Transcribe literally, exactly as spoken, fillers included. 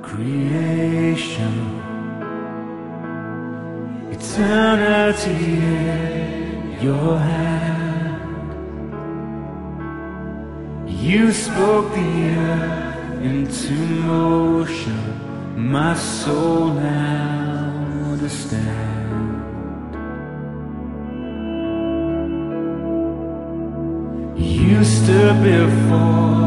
creation, eternity in your hand. You spoke the earth into motion, my soul now understands. You stood before